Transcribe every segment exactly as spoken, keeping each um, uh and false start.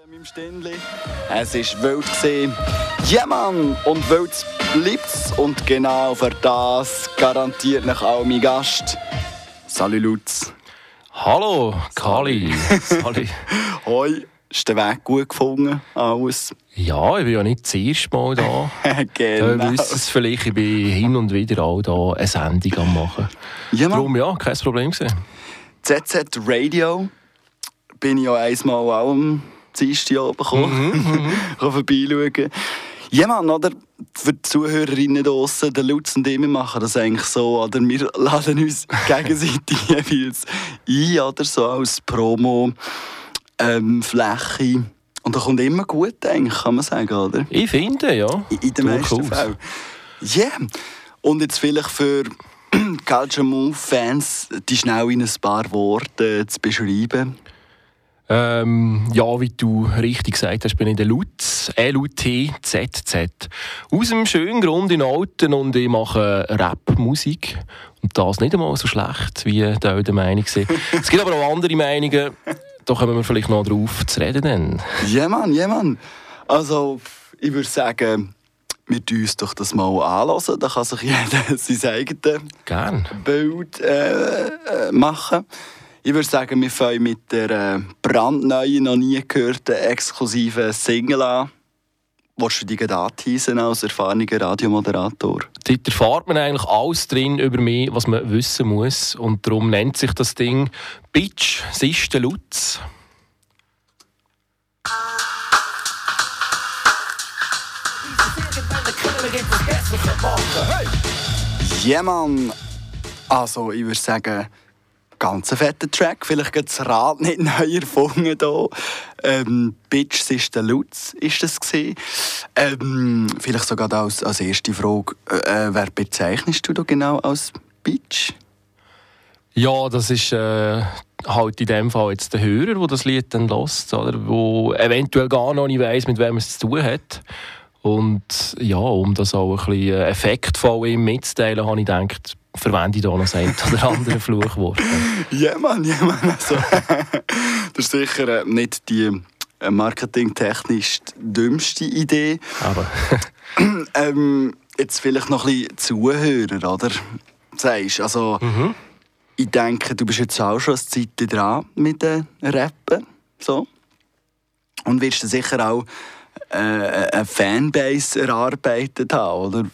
Im Ständli. Es war wild gewesen. Ja, Mann! Und wild bleibt's. Und genau für das garantiert nach auch mein Gast. Salut Lutz. Hallo, Kali. Salut. Hoi. Hast du den Weg gut gefunden? Alles? Ja, ich bin ja nicht das erste Mal da. Genau. Da wisst es vielleicht, ich bin hin und wieder auch da eine Sendung am machen. Ja, Mann. Darum ja, kein Problem gewesen. Z Z Radio bin ich ja einmal auch am Dienstag oben gekommen. Mhm, vorbeischauen. Ja, Mann, oder? Für die Zuhörerinnen draussen, der Lutz und ich, wir machen das eigentlich so, oder? Wir laden uns gegenseitig jeweils ein, oder? So als Promo, ähm, Fläche. Und da kommt immer gut, eigentlich, kann man sagen, oder? Ich finde, ja. In, in den meisten Fällen. Ja. Yeah. Und jetzt vielleicht für Culture Move-Fans, die schnell in ein paar Worte zu beschreiben. Ähm, ja, wie du richtig gesagt hast, bin ich der Lutz, L U T Z Z. Aus dem schönen Grund in Alten, und ich mache Rap-Musik. Und das nicht einmal so schlecht, wie die der Meinung sind. Es gibt aber auch andere Meinungen, da kommen wir vielleicht noch drauf zu reden. Dann. Ja, Mann, ja, Mann. Also, ich würde sagen, wir tun uns doch das mal anhören. Da kann sich jeder sein eigenes Gern. Bild äh, äh, machen. Ich würde sagen, wir fangen mit der äh, brandneuen, noch nie gehörten, exklusiven Single an. Willst du dich anteasen als erfahrener Radiomoderator? Dort erfahrt man eigentlich alles drin über mich, was man wissen muss. Und darum nennt sich das Ding «Bitch, es ist der Lutz». Ja, yeah, Mann! Also, ich würde sagen, ganz ein fetter Track. Vielleicht geht das Rad nicht neu erfunden hier. Ähm, «Bitch, es ist der Lutz» ist das gewesen. Ähm, vielleicht sogar als, als erste Frage, äh, wer bezeichnest du da genau als «Bitch»? Ja, das ist äh, halt in dem Fall jetzt der Hörer, der das Lied dann hört, oder? Der eventuell gar noch nicht weiss, mit wem es zu tun hat. Und ja, um das auch ein bisschen effektvoll ihm mitzuteilen, habe ich gedacht, verwende ich da noch das ein oder andere Fluchwort. Ja, Mann, ja, Mann. Also, das ist sicher äh, nicht die äh, marketingtechnisch dümmste Idee. Aber ähm, jetzt vielleicht noch ein bisschen Zuhörer, oder? Sagst, also, mhm. Ich denke, du bist jetzt auch schon eine Zeit dran mit dem Rappen. So. Und wirst du sicher auch äh, eine Fanbase erarbeitet haben, oder?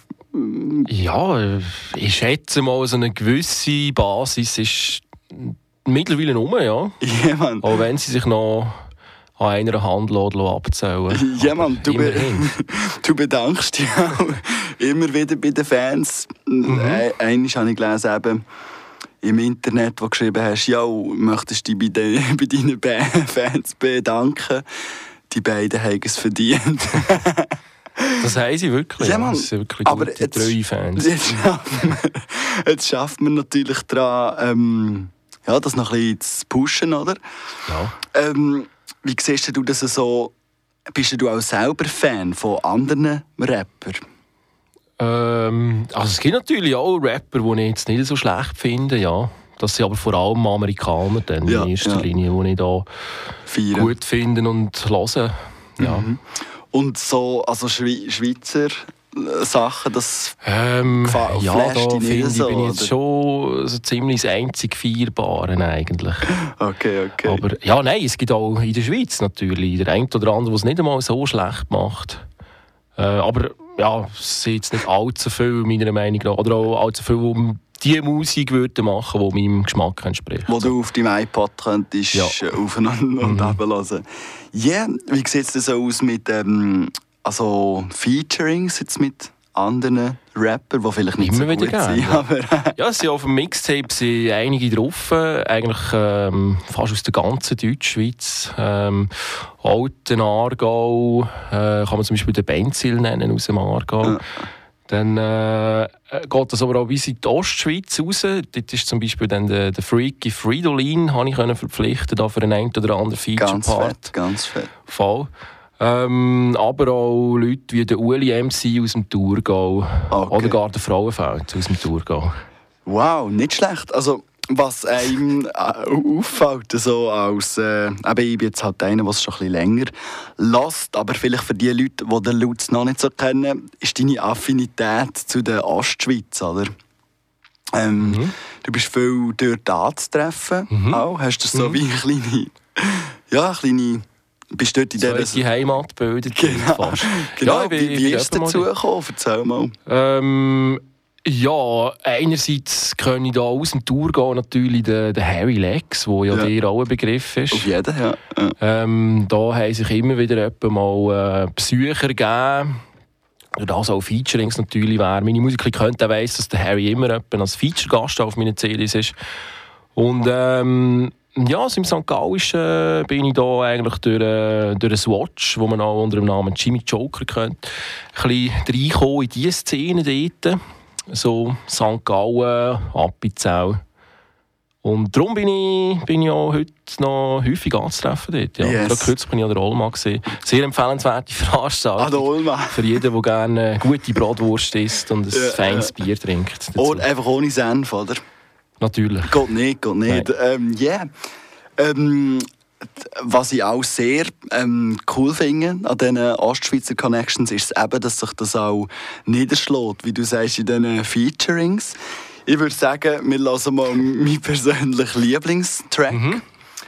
Ja, ich schätze mal, so eine gewisse Basis ist mittlerweile rum, ja. Ja, Mann. Auch wenn sie sich noch an einer Hand abzählen. Ja, Mann, du, be- du bedankst dich auch immer wieder bei den Fans. Mhm. Einmal habe ich gelesen, eben, im Internet, wo du geschrieben hast, ja, möchtest du dich bei, de- bei deinen ba- Fans bedanken? Die beiden haben es verdient. Das haben sie wirklich. Ja, Mann. Das sind wirklich aber gute, jetzt, treue Fans. Jetzt schafft man, jetzt schafft man natürlich daran, ähm, ja, das noch ein bisschen zu pushen, oder? Ja. Ähm, wie siehst du das so? Bist du auch selber Fan von anderen Rappern? Ähm, also es gibt natürlich auch Rapper, die ich jetzt nicht so schlecht finde, ja. Das sind aber vor allem Amerikaner dann ja, in erster ja. Linie, die ich da Feiern. gut finde und höre. Ja. Mhm. Und so, also Schwe- Schweizer Sachen, das ähm, gefällt ja, da dich finde nicht ich, so, bin ich jetzt oder? schon so ziemlich das einzig Feierbare eigentlich. Okay, okay. Aber ja, nein, es gibt auch in der Schweiz natürlich der eine oder andere, der es nicht einmal so schlecht macht. Äh, aber ja, es sind jetzt nicht allzu viel, meiner Meinung nach, oder auch allzu viel, die die Musik würde machen, die meinem Geschmack entspricht. Wo du auf deinem iPod könntest ja. auf und mhm. abhören. Ja, yeah. Wie sieht es denn so aus mit ähm, also Featurings jetzt mit anderen Rappern, die vielleicht nicht Immer so wieder gut gerne, sind? ja. Aber Ja, es sind auf dem Mixtape sind einige drauf, eigentlich ähm, fast aus der ganzen Deutschschweiz. Ähm, Alten Aargau, äh, kann man zum Beispiel den Benzil nennen aus dem Aargau. Ja. Dann äh, geht das aber auch bis in die Ostschweiz raus. Dort ist zum Beispiel dann der, der Freaky Fridolin, habe ich können verpflichten da für einen einen oder anderen Feature-Part. Ganz fett, ganz fett. Voll. Ähm, aber auch Leute wie der Uli M C aus dem Thurgau. Okay. Oder gar der Frauenfeld aus dem Thurgau. Wow, nicht schlecht. Also, was einem auffällt, so als, äh, eben, ich bin jetzt halt einer, der es schon ein bisschen länger lässt, aber vielleicht für die Leute, die den Lutz noch nicht so kennen, ist deine Affinität zu der Ostschweiz, oder? Ähm, mhm. Du bist viel dort anzutreffen, mhm. auch. Hast du so mhm. wie eine kleine, ja, eine kleine, bist dort in dieser... die Heimat bildet genau. fast. Genau, ja, wie, wie ist es dazu gekommen? Erzähl mal. Ähm, ja, einerseits kann ich da aus dem Thurgau natürlich den, den Harry Lex, der ja, ja. dir auch ein Begriff ist. Auf jeden, ja. ja. Ähm, da haben sich immer wieder mal äh, Besucher gegeben. Das auch Featurings natürlich wäre. Meine Musiker könnte weiss, dass der Harry immer als Feature-Gast auf meinen C Ds ist. Und ähm, ja, also im Sankt Gallischen äh, bin ich da eigentlich durch, äh, durch einen Swatch, wo man auch unter dem Namen Jimmy Joker kennt, ein bisschen reinkommen in diese Szene dort. So Sankt Gallen, Appenzell. Und darum bin ich, bin ich auch heute noch häufig anzutreffen dort. Ja. Yes. Gerade kürzlich bin ich an der Olma gesehen. Sehr empfehlenswerte Veranstaltung. An der Olma. Für jeden, der gerne gute Bratwurst isst und ein ja, feines ja. Bier trinkt. Oder einfach ohne Senf, oder? Natürlich. Geht nicht, geht nicht. Ähm, yeah. ähm, was ich auch sehr ähm, cool finde an diesen Ostschweizer Connections, ist es eben, dass sich das auch niederschlägt, wie du sagst, in diesen Featurings. Ich würde sagen, wir hören mal meinen persönlichen Lieblingstrack mhm.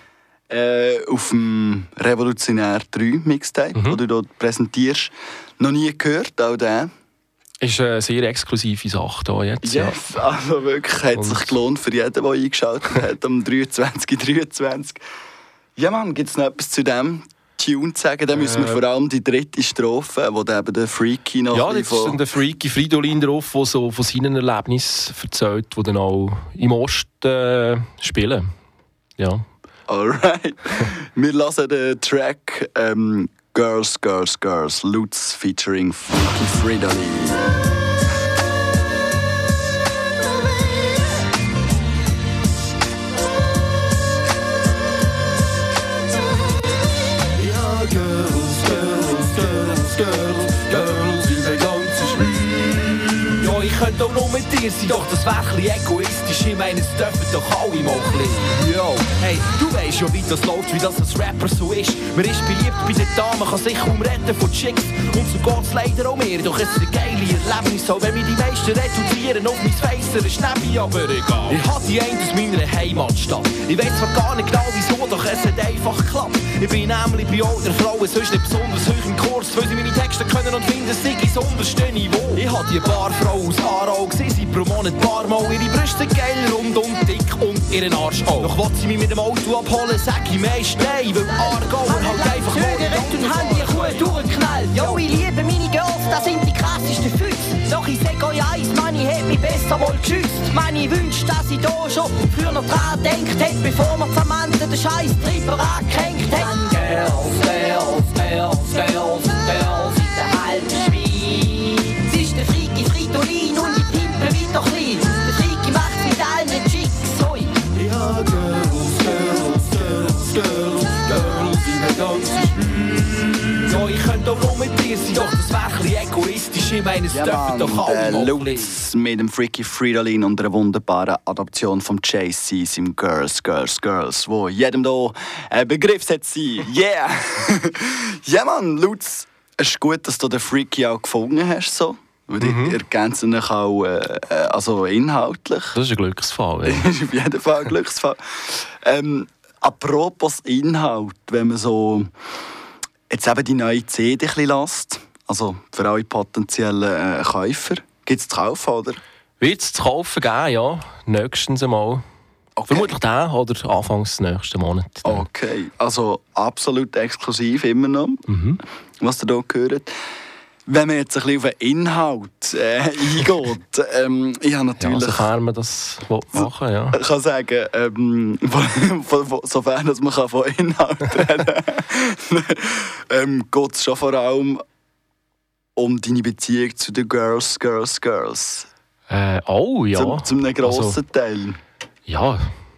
äh, auf dem Revolutionär drei Mixtape, mhm. den du dort präsentierst. Noch nie gehört, auch den. Ist eine sehr exklusive Sache hier jetzt. Yes, ja. Also wirklich, hat Und sich gelohnt für jeden, der eingeschaltet hat, am dreiundzwanzig dreiundzwanzig. Ja Mann, gibt es noch etwas zu dem Tune zu sagen? Dann müssen wir äh, vor allem die dritte Strophe, wo der eben der Freaky noch... Ja, das ist der Freaky Fridolin drauf, der so von seinen Erlebnissen erzählt, die dann auch im Osten äh, spielen. Ja. Alright. Wir hören den Track ähm, Girls, Girls, Girls, Lutz featuring Freaky Fridolin. Ich könnte auch noch mit dir sein, doch das wäre ein bisschen egoistisch. Ich meine, es dürfen doch alle mal ein bisschen. Yo, hey, du weisst ja, wie das läuft, wie das als Rapper so ist. Man ist beliebt bei den Damen, kann sich kaum retten von Chicks. Und so geht's leider auch mir, doch es ist ein geiles Erlebnis. Auch wenn wir die meisten reduzieren auf mein Face, ist Schnäppi, aber egal. Ich hatte die eine aus meiner Heimatstadt. Ich weiss zwar gar nicht genau wieso, doch es hat einfach geklappt. Ich bin nämlich bei alten Frauen sonst nicht besonders hoch im Kurs, weil sie meine Texte können und finden, sie ins unterste Niveau. Ich hatte die Barfrau aus Aarau, gesehen sie pro Monat paar Mal. Ihre Brüste sind geil, rund und dick und ihren Arsch auch. Doch will sie mich mit dem Auto abholen, sag ich meist nein, weil Aargau halt einfach mal und haben die Kuh durchgeknallt. Jo, ich liebe meine Girls, das sind die krassesten Füchse. Doch ich sag euch eins, Mann, ich hätt mich besser mal geschützt. Mann, ich wünsch, dass ich da schon früher noch dran denkt hätte, bevor man Samantha den scheiß Tripper angehängt hätte. Girls, Girls, Girls, Girls, Girls in der halben Schweiz. Sie ist der Freaky Fridolin und ich pimpe weiter klein. Der Freaky macht's mit allen Chicks, hoi. Ja, Girls, Girls, Girls, Girls, Girls in der ganzen Schweiz. Ja, ich könnte auch noch mit dir sein, doch das wäre ein bisschen egoistisch. Ich meine, es ja, dürfen doch alle mal Lutz mit dem Freaky Fridolin und einer wunderbaren Adaption vom J C im Girls, Girls, Girls, wo jedem hier ein Begriff sein. Yeah! Ja, Mann, Lutz, es ist gut, dass du den Freaky auch gefunden hast, so. Und mhm. ich ergänze ihn auch äh, also inhaltlich. Das ist ein Glücksfall. Ja. Das ist auf jeden Fall ein Glücksfall. ähm, apropos Inhalt, wenn man so jetzt eben die neue C D ein bisschen lässt, also für alle potenziellen äh, Käufer, gibt es zu kaufen, oder? Wird es zu kaufen geben, ja. Nächstens einmal. Okay. Vermutlich den oder anfangs des nächsten Monats. Okay, also absolut exklusiv immer noch, mhm. was ihr hier gehört. Wenn man jetzt ein bisschen auf den Inhalt äh, eingeht, ähm, ich habe natürlich... Ja, sofern man das machen will, ja. Ich kann sagen, ähm, von, von, sofern dass man von Inhalt reden kann, ähm, geht es schon vor allem um deine Beziehung zu den Girls, Girls, Girls. Äh, oh, ja. Zum, zum einem grossen also, Teil. Ja,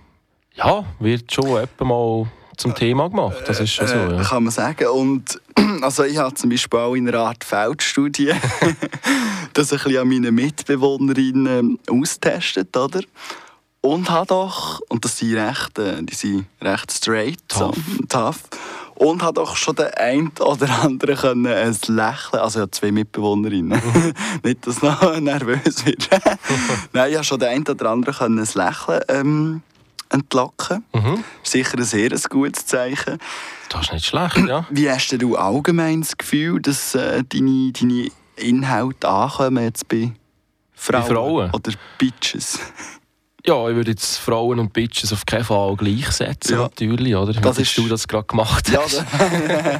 ja, wird schon etwa mal zum Thema gemacht. Das ist schon so, ja. Äh, kann man sagen. Und also ich habe zum Beispiel auch in einer Art Feldstudie das ein bisschen an meinen Mitbewohnerinnen austestet, oder? und habe doch, und das sind recht, äh, die sind recht straight, Tough. So, tough, und habe doch schon den einen oder anderen können ein Lächeln, also ich habe zwei Mitbewohnerinnen, mhm. nicht, dass noch nervös wird. Nein, ich habe schon den einen oder anderen können ein Lächeln ähm, entlocken. Mhm. Sicher ein sehr gutes Zeichen. Das ist nicht schlecht, ja. Wie hast denn du allgemein das Gefühl, dass äh, deine, deine Inhalte ankommen jetzt bei Frauen, bei Frauen? Oder Bitches? Ja, ich würde jetzt Frauen und Bitches auf keinen Fall gleichsetzen, Ja. natürlich, oder? Das Wie ist- du das gerade gemacht hast. Ja,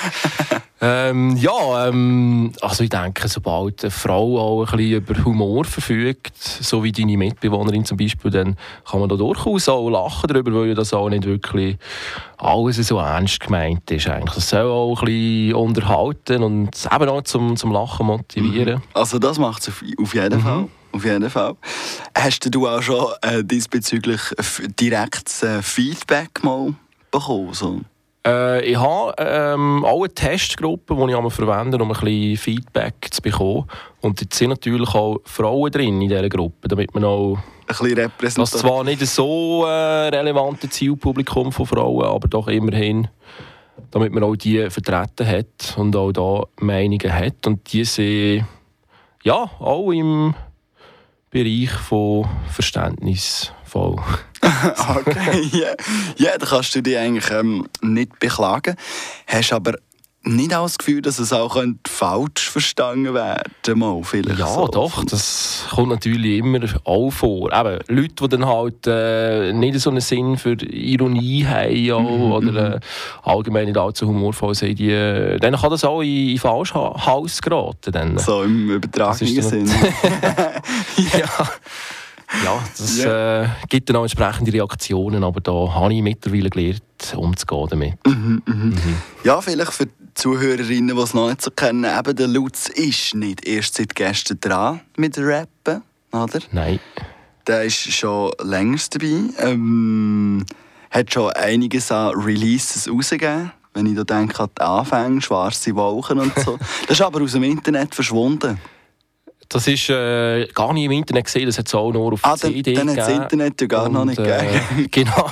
Ähm, ja, ähm, also ich denke, sobald eine Frau auch ein bisschen über Humor verfügt, so wie deine Mitbewohnerin zum Beispiel, dann kann man da durchaus auch lachen darüber, weil ja das auch nicht wirklich alles so ernst gemeint ist eigentlich. Das soll auch ein bisschen unterhalten und eben auch zum, zum Lachen motivieren. also das macht es auf, auf jeden Mhm. Fall. Auf jeden Fall. Hast du auch schon äh, diesbezüglich f- direktes äh, Feedback mal bekommen? So? Äh, ich habe ähm, auch eine Testgruppe, die ich einmal verwende, um ein bisschen Feedback zu bekommen. Und dort sind natürlich auch Frauen drin in dieser Gruppe, damit man auch Ein bisschen das repräsentativ. zwar nicht so äh, relevante Zielpublikum von Frauen, aber doch immerhin, damit man auch die vertreten hat und auch da Meinungen hat. Und die sind ja auch im Bereich von verständnisvoll. Okay, ja. Ja, da kannst du dich eigentlich ähm, nicht beklagen. Hast aber nicht auch das Gefühl, dass es auch könnte falsch verstanden werden mal vielleicht Ja, so. doch, das kommt natürlich immer auch vor. Eben, Leute, die dann halt äh, nicht so einen Sinn für Ironie haben auch, Mhm, oder äh, allgemein nicht allzu humorvoll sind, die, äh, dann kann das auch in, in falsch ha- Hals geraten. Dann. So im übertragenen Das ist Sinn. ja. Ja, das äh, gibt dann auch entsprechende Reaktionen, aber da habe ich mittlerweile gelernt, umzugehen damit. Ja, vielleicht für die Zuhörerinnen, die es noch nicht so kennen, eben der Lutz ist nicht erst seit gestern dran mit Rappen, oder? Nein. Der ist schon länger dabei. Ähm, hat schon einiges an Releases rausgegeben. Wenn ich da denke an die Anfänge, schwarze Wolken und so. Das ist aber aus dem Internet verschwunden. Das ist äh, gar nicht im Internet gesehen, das hat es auch nur auf Ah, dann, C D dann hat das gegeben. Internet ja gar noch Und, nicht äh, gegeben. Genau.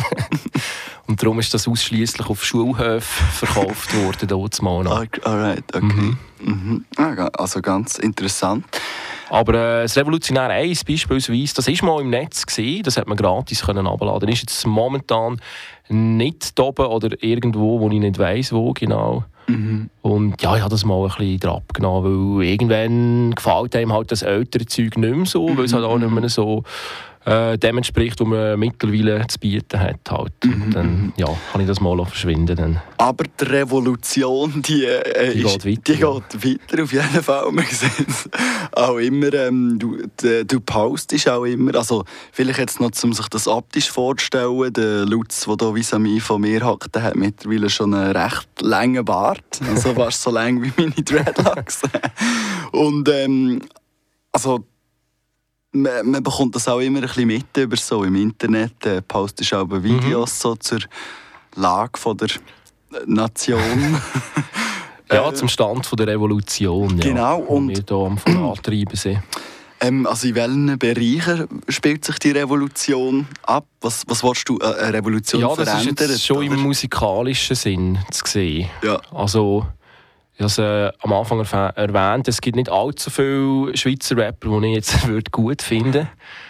Und darum ist das ausschließlich auf Schulhöfen verkauft worden, dort mal noch. Ah, alright, okay. Mhm. Ah, ga- also ganz interessant. Aber äh, das Revolutionär eins beispielsweise, das ist mal im Netz gesehen, das hat man gratis können abladen. Ist jetzt momentan nicht da oben oder irgendwo, wo ich nicht weiss, wo genau. Mhm. Und ja, ich habe das mal ein bisschen drauf genommen, weil irgendwann gefällt einem halt das ältere Zeug nicht mehr so, weil es halt auch nicht mehr so äh, dem entspricht, was man mittlerweile zu bieten hat. Halt. Und dann ja, kann ich das mal verschwinden. Dann. Aber die Revolution, die, äh, Die ist, geht die weiter, geht weiter, auf jeden Fall. Man sieht es auch immer, ähm, du, de, du postest auch immer, also vielleicht jetzt noch, um sich das optisch vorzustellen, der Lutz, der hier vis-à-vis von mir hockt, der hat mittlerweile schon einen recht langen Bart, also fast so lang wie meine Dreadlocks. Und ähm, also man, man bekommt das auch immer ein bisschen mit über so im Internet, äh, postest auch Videos Mhm. so zur Lage von der Nation. Ja, zum Stand von der Revolution. Ja, Genau, wo und- wir hier am Vorantreiben sind. ähm, also in welchen Bereichen spielt sich die Revolution ab? Was, was willst du, äh, eine Revolution Ja, das ist verändern? jetzt schon oder? im musikalischen Sinn zu sehen. Ja. Also, ich habe es äh, am Anfang erf- erwähnt, es gibt nicht allzu viele Schweizer Rapper, die ich jetzt würde gut finden.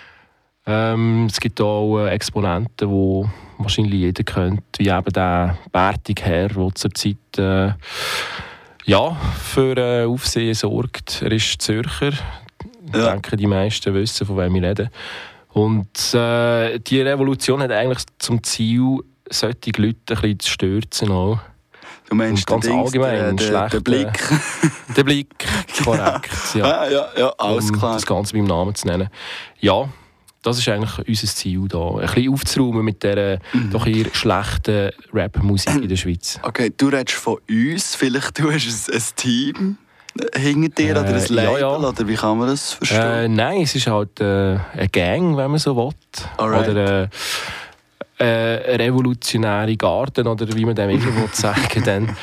Ähm, es gibt auch äh, Exponenten, die wahrscheinlich jeder kennt, wie eben der bärtige Herr, der zurzeit äh, ja, für äh, Aufsehen sorgt. Er ist Zürcher. Ich Ja. denke, die meisten wissen, von wem wir reden. Und äh, die Revolution hat eigentlich zum Ziel, solche Leute ein bisschen zu stürzen. Auch. Du meinst Und ganz den Dings, allgemein, der, der, der schlechte- Blick. Der Blick, korrekt. Ja. Ah, ja, ja, alles Um klar. das Ganze beim Namen zu nennen. Ja, das ist eigentlich unser Ziel da. Ein bisschen aufzuräumen mit dieser Mhm. doch eher schlechten Rap-Musik in der Schweiz. Okay, du redest von uns, vielleicht du hast ein, ein Team hinter dir oder ein Äh, Label, ja, ja. oder wie kann man das Äh, verstehen? nein, es ist halt äh, eine Gang, wenn man so will. Alright. Oder äh, äh, eine revolutionäre Garten, oder wie man dem immer will sagen. Dann,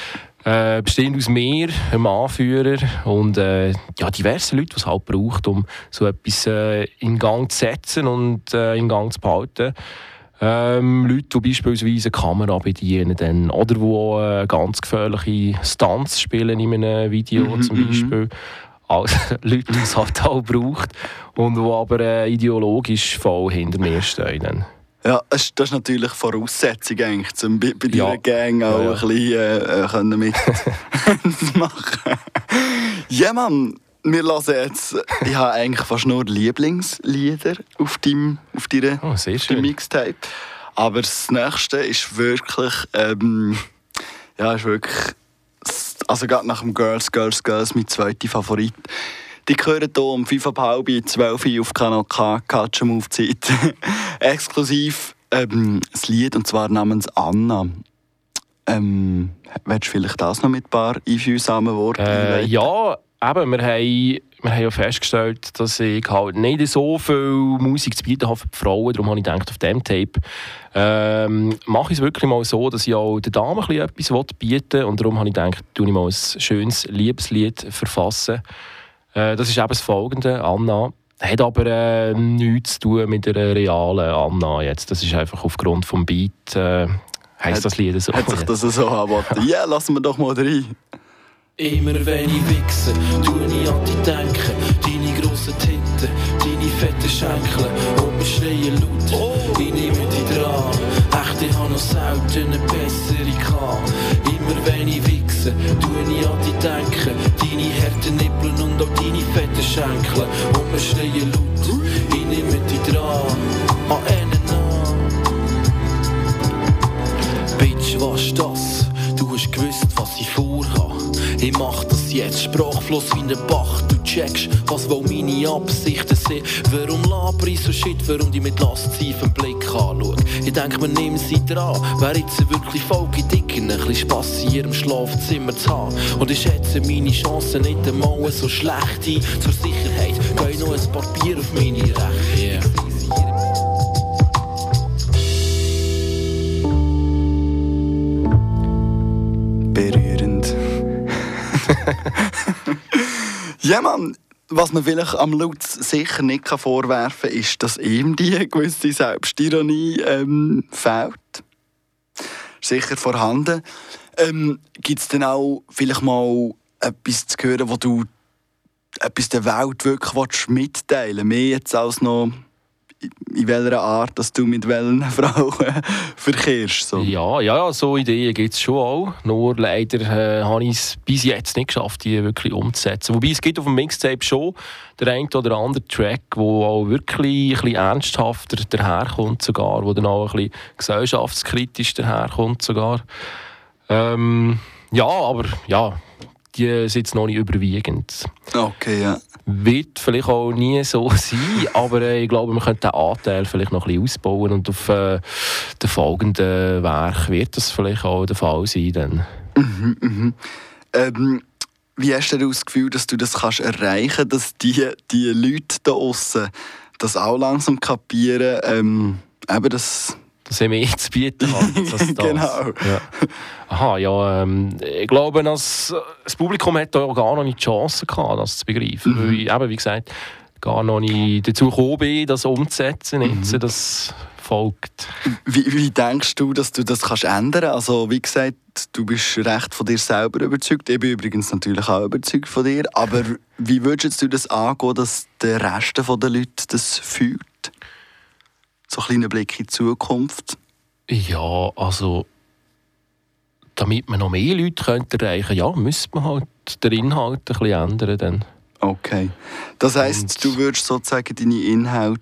Äh, bestehend aus mir, einem Anführer und äh, ja, diversen Leuten, die es halt braucht, um so etwas äh, in Gang zu setzen und äh, in Gang zu behalten. Ähm, Leute, die beispielsweise eine Kamera bedienen dann, oder die äh, ganz gefährliche Stunts spielen in einem Video mm-hmm. zum Beispiel. Also Leute, die es halt auch braucht und die aber äh, ideologisch voll hinter mir stehen. Dann. Ja, das ist natürlich Voraussetzung eigentlich, um bei, bei ja. deiner Gang auch ja, ja. ein bisschen äh, mitmachen. Ja, Mann, wir hören jetzt, ich habe eigentlich fast nur Lieblingslieder auf deinem, auf deiner, oh, sehr auf deinem Mixtape. Aber das nächste ist wirklich, ähm, ja, ist wirklich, also gerade nach dem Girls, Girls, Girls, mein zweiter Favorit. Die gehören hier um fünf Uhr halb, zwölf Uhr auf Kanal K, Catch 'em auf Zeit. Exklusiv ähm, das Lied, und zwar namens Anna. Ähm, willst du vielleicht das noch mit ein paar einfühlsamen Worten äh, Ja, eben, wir haben, wir haben ja festgestellt, dass ich halt nicht so viel Musik zu bieten habe für die Frauen. Darum habe ich gedacht, auf diesem Tape ähm, mache ich es wirklich mal so, dass ich auch den Damen etwas bieten will. Und darum habe ich gedacht, tue ich mal ein schönes Liebeslied verfassen. Das ist eben das Folgende, Anna. Hat aber äh, nichts zu tun mit der realen Anna jetzt. Das ist einfach aufgrund des Beat, äh, heisst das Lied so. Hat sich das so angeboten? Ja, lassen wir doch mal rein. Immer wenn ich wichse, tue ich an dich denken. Deine grossen Titten, deine fetten Schenkel. Und wir schreien laut, oh. Ich nehme dich dran. Echt, ich habe noch selten eine bessere gehabt. Immer wenn ich wichse, tue ich an dich denken. Deine harten Nippeln und auch deine fetten Schenkel. Und wir schreien laut, ich nehme dich dran. An einen an. Bitch, was ist das? Du hast gewusst, was ich vorhabe. Ich mach das jetzt, sprachfluss wie ein Bach. Du checkst, was wohl meine Absichten sind. Warum laber ich so shit, warum die mit lasttiefen Blick anschauen? Ich denk mir, nimm sie dran. Wäre jetzt wirklich Folge dicker, ein bisschen Spass in ihrem Schlafzimmer zu haben. Und ich schätze meine Chancen nicht einmal so schlecht ein. Zur Sicherheit geh ich noch ein paar Bier auf meine Rechte. Yeah. Berührend. Ja, Mann, was man vielleicht am Lutz sicher nicht vorwerfen kann, ist, dass ihm die gewisse Selbstironie ähm, fehlt. Sicher vorhanden. Ähm, Gibt es denn auch vielleicht mal etwas zu hören, wo du etwas der Welt wirklich mitteilen willst? Mehr jetzt als noch in welcher Art, dass du mit welchen Frauen verkehrst. So. Ja, ja, so Ideen gibt es schon auch. Nur leider äh, habe ich es bis jetzt nicht geschafft, die wirklich umzusetzen. Wobei es gibt auf dem Mixtape schon der ein oder andere Track, der auch wirklich ein bisschen ernsthafter daherkommt sogar, wo dann auch ein bisschen gesellschaftskritisch daherkommt sogar. Ähm, ja, aber ja, die sind jetzt noch nicht überwiegend. Okay, ja. Wird vielleicht auch nie so sein, aber äh, ich glaube, man könnte den Anteil vielleicht noch ein bisschen ausbauen und auf äh, den folgenden Werk wird das vielleicht auch der Fall sein. Dann. Mhm, mhm. Ähm, wie hast du das Gefühl, dass du das kannst erreichen kannst, dass die, die Leute da draussen das auch langsam kapieren, ähm, eben das... dass ich mehr zu bieten habe als das. Genau. Ja. Aha, ja, ähm, ich glaube, dass das Publikum hat da gar noch nicht die Chance gehabt, das zu begreifen. Mhm. Weil ich, eben, wie gesagt, gar noch nicht dazu gekommen bin, das umzusetzen. Jetzt, mhm. das folgt. Wie, wie denkst du, dass du das kannst ändern? Also, wie gesagt, du bist recht von dir selber überzeugt. Ich bin übrigens natürlich auch überzeugt von dir. Aber wie würdest du das angehen, dass der Rest der Leute das fühlt? So ein kleiner Blick in die Zukunft. Ja, also damit man noch mehr Leute könnte erreichen, ja, müsste man halt den Inhalt ein bisschen ändern. Dann. Okay. Das heisst, du würdest sozusagen deine Inhalte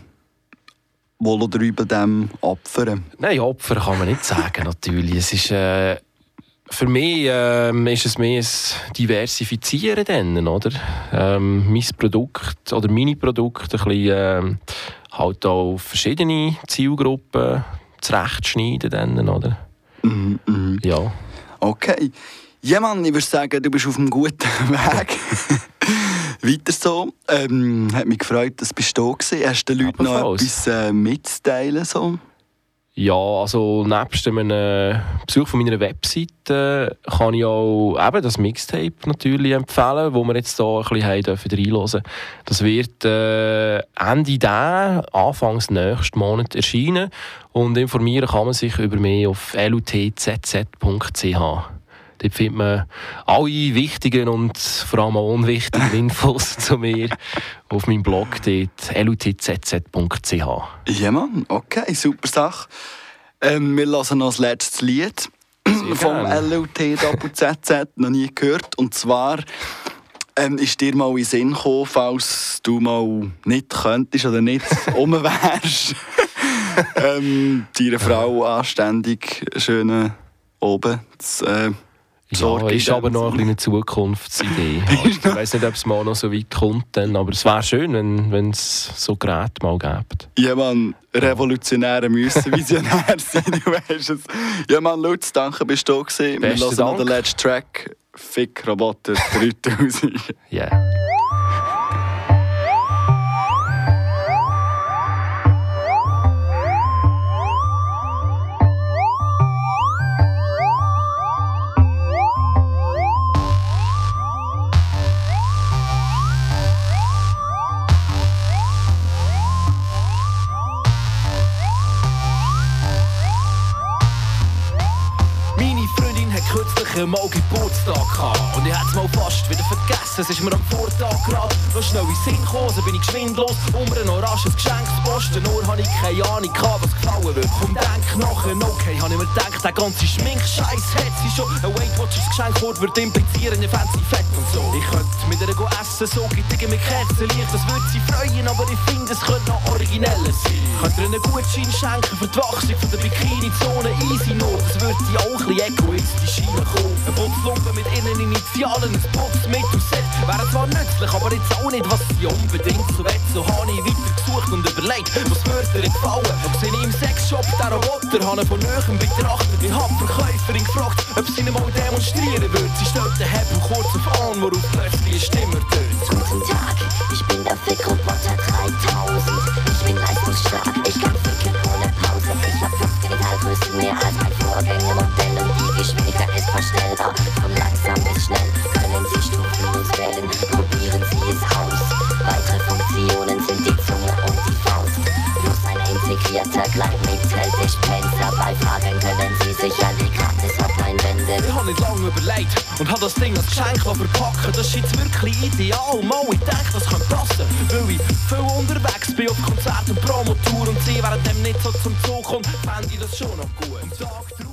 wohl oder übel dem opfern? Nein, opfern kann man nicht sagen, natürlich. Es ist, äh, für mich äh, ist es mehr ein Diversifizieren dann, oder? Ähm, mein Produkt oder meine Produkte ein bisschen... Äh, halt auch auf verschiedene Zielgruppen zurechtschneiden dann, oder? Mhm, mhm. Ja. Okay. Ja, Mann, ich würde sagen, du bist auf einem guten Weg. Weiter so. Ähm, hat mich gefreut, dass du da warst. Hast du den Leuten noch etwas äh, mitzuteilen? So? Ja, also nebst einem Besuch von meiner Webseite kann ich auch eben das Mixtape natürlich empfehlen, wo wir jetzt hier ein bisschen haben dürfen reinhören. Das wird äh, Ende diesen, Anfangs nächsten Monat erscheinen und informieren kann man sich über mehr auf l u t z z punkt c h. Dort findet man alle wichtigen und vor allem auch unwichtigen Infos zu mir auf meinem Blog dort l u t z z punkt c h. Ja, Mann, okay, super Sache. Ähm, wir hören noch das letzte Lied vom L U T Z Z, noch nie gehört. Und zwar ähm, ist dir mal in den Sinn gekommen, falls du mal nicht könntest oder nicht rum wärst, ähm, deiner Frau anständig schön oben zu äh, Ja, ist aber noch eine kleine Zukunftsidee. Ich weiss nicht, ob es mal noch so weit kommt, dann, aber es wäre schön, wenn es so Geräte mal gibt. Ja, Mann, Revolutionäre müssen Visionär sein, du weißt es. Ja, Mann, Lutz, danke, bist du da gewesen. Wir hören noch den letzten Track, Fick Roboter dreitausend. Ja. Yeah. Mal Geburtstag gehabt. Und ich hätte es mal fast wieder vergessen, es ist mir am Vortag gerade noch schnell in den Sinn gekommen, so bin ich geschwind los, um ein oranges Geschenk zu posten, nur habe ich keine Ahnung gehabt, was gefallen wird. Komm, denk nachher, okay, habe ich mir gedacht, der ganze Schminkscheiß hat sie schon. Ein Weight Watchers Geschenkwort würde implizieren, ihr fancy Fett und so. Ich könnte mit ihr go essen, so gibt ihr mir Kerzenlicht, das würde sie freuen, aber ich finde, es könnte noch origineller sein. Könnt ihr einen Gutschein schenken für die Wachsung von der Bikini-Zone, easy no, das würde sie auch ein bisschen egoistisch reinkommen. Ein Putzlumpen mit ihren Initialen, ein Putzmittelset wäre zwar nützlich, aber jetzt auch nicht, was sie unbedingt so will. So habe ich weiter gesucht und überlegt, was würde ihr gefallen. Ob sie im Sexshop den Roboter habe von Neuem betrachtet. Ich habe die Verkäuferin gefragt, ob sie ihn mal demonstrieren würde. Sie stellt den Hebel kurz auf an, worauf plötzlich eine Stimme tönt. Guten Tag, ich bin der Fick-Roboter dreitausend. Ich bin leistungsstark, ich kann ficken ohne Pause. Ich hab fünf Genitalgrößen mehr als mein Vorgängermodell und die Geschwindigkeit ist verstellbar. Von langsam bis schnell können Sie stufenlos wählen. Probieren Sie es aus. Weitere Funktionen sind die Zunge und die Faust. Plus ein integrierter Gleitmetall-Dispenser. Bei Fragen können Sie sicher die Gratis-Hotline wenden. Ich habe nicht lange überlegt und habe das Ding als Geschenk verpacken. Das ist jetzt wirklich ideal. Mal, ich denke, das könnte passen. Weil ich viel unterwegs bin auf Konzert und Promotour und sie während dem nicht so zum Zug kommt, fände ich das schon noch gut. Am Tag